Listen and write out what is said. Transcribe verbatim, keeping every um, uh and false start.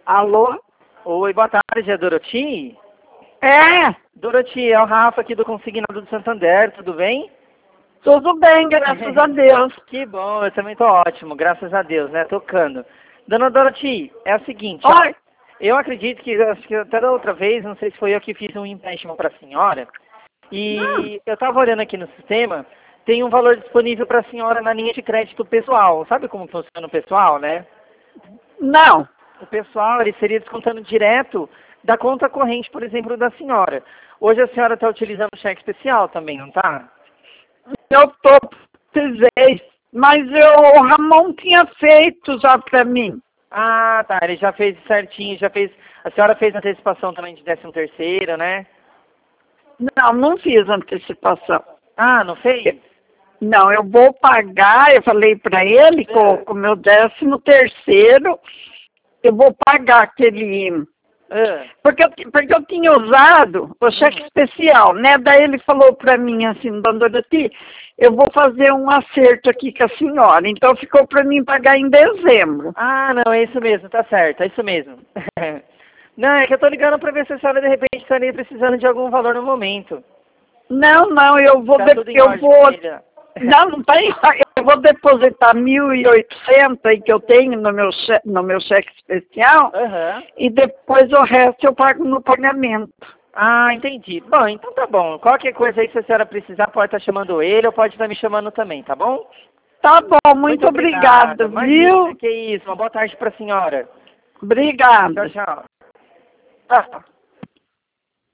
Alô? Oi, boa tarde, é Doroti? É, Doroti, é o Rafa aqui do Consignado do Santander, tudo bem? tudo bem, graças a Deus. Que bom, eu também tô ótimo, graças a Deus, né? Tocando. Dona Doroti, é o seguinte, ó, Oi, eu acredito que, acho que até da outra vez, não sei se foi eu que fiz um empréstimo para a senhora, e eu tava olhando aqui no sistema, tem um valor disponível para a senhora na linha de crédito pessoal. Sabe como funciona o pessoal, né? não, O pessoal, ele seria descontando direto da conta corrente, por exemplo, da senhora. Hoje a senhora está utilizando o cheque especial também, não tá? eu tô, precisei, mas eu, o Ramon tinha feito já pra mim. Ah, tá, ele já fez certinho, já fez... A senhora fez antecipação também de décimo terceiro, né? Não, não fiz antecipação. Ah, não fez? Não, eu vou pagar, eu falei pra ele, com o meu décimo terceiro, eu vou pagar aquele... Ah, Porque eu, porque eu tinha usado o cheque especial, né? Daí ele falou pra mim assim, dona Dorothy, eu vou fazer um acerto aqui com a senhora. Então ficou pra mim pagar em dezembro. ah, não, é isso mesmo, tá certo, é isso mesmo. Não, é que eu tô ligando pra ver se a senhora de repente estaria precisando de algum valor no momento. Não, não, eu vou, Tá de, tudo em eu ordem, vou, filha. não, não tem, eu vou depositar mil e oitocentos aí que eu tenho no meu, che, no meu cheque especial Aham. e depois o resto eu pago no pagamento. Ah, entendi. Bom, então tá bom. Qualquer coisa aí, se a senhora precisar, pode estar chamando ele ou pode estar me chamando também, tá bom? Tá bom, muito obrigada, Imagina, viu? que isso. Uma boa tarde pra senhora. Tchau, Obrigada. tchau. Tá.